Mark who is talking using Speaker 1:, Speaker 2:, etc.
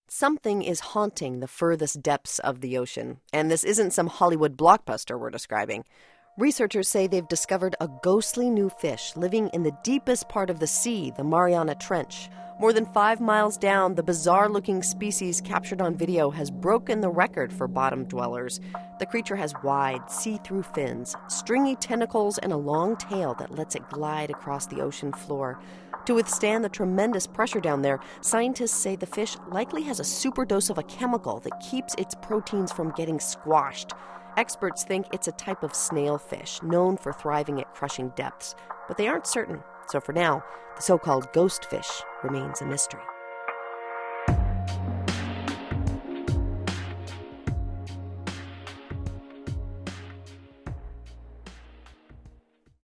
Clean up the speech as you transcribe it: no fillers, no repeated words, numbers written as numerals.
Speaker 1: Something is haunting the furthest depths of the ocean, and this isn't some Hollywood blockbuster we're describing. Researchers say they've discovered a ghostly new fish living in the deepest part of the sea, the Mariana Trench. More than 5 miles down, the bizarre-looking species captured on video has broken the record for bottom dwellers. The creature has wide, see-through fins, stringy tentacles, and a long tail that lets it glide across the ocean floor. To withstand the tremendous pressure down there, scientists say the fish likely has a superdose of a chemical that keeps its proteins from getting squashed. Experts think it's a type of snailfish known for thriving at crushing depths, but they aren't certain. So for now, the so-called ghost fish remains a mystery.